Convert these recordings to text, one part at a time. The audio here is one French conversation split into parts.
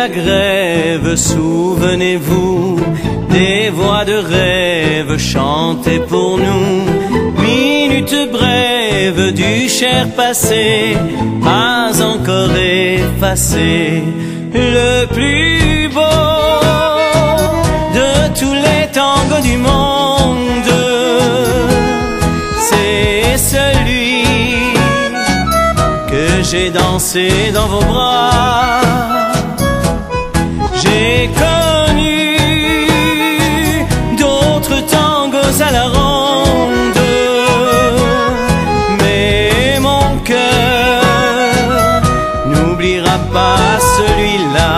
la grève, souvenez-vous des voix de rêve chantées pour nous. Minute brève du cher passé, pas encore effacé. Le plus beau de tous les tangos du monde, c'est celui que j'ai dansé dans vos bras. J'ai connu d'autres tangos à la ronde, mais mon cœur n'oubliera pas celui-là.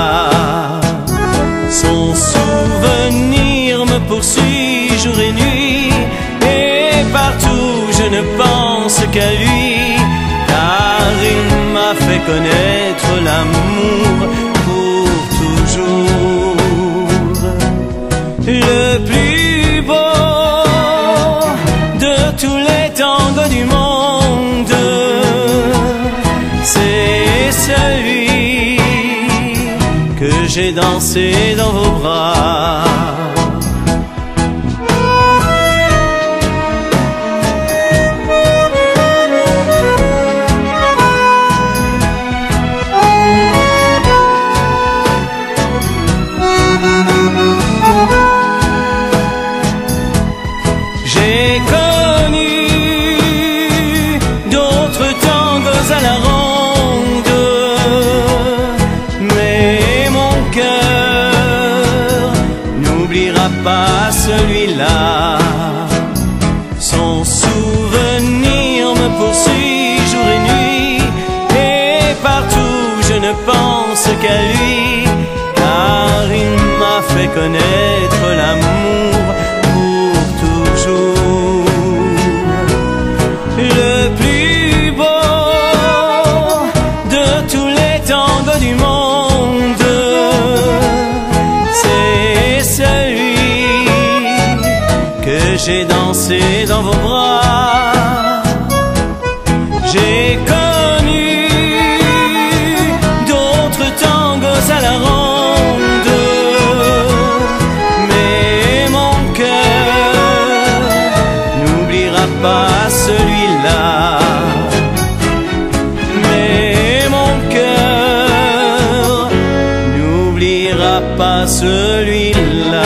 Son souvenir me poursuit jour et nuit, et partout je ne pense qu'à lui, car il m'a fait connaître l'amour pour toujours. Le plus beau de tous les tangos du monde, c'est celui que j'ai dansé dans vos bras. J'ai connu d'autres tangos à la ronde, mais mon cœur n'oubliera pas celui-là. Son souvenir me poursuit jour et nuit, et partout je ne pense qu'à lui, car il m'a fait connaître l'amour pour toujours. Le plus beau de tous les tangos du monde, c'est celui que j'ai dansé dans vos bras. J'ai connu d'autres tangos à la ronde, mais mon cœur n'oubliera pas celui-là. Mais mon cœur n'oubliera pas celui-là.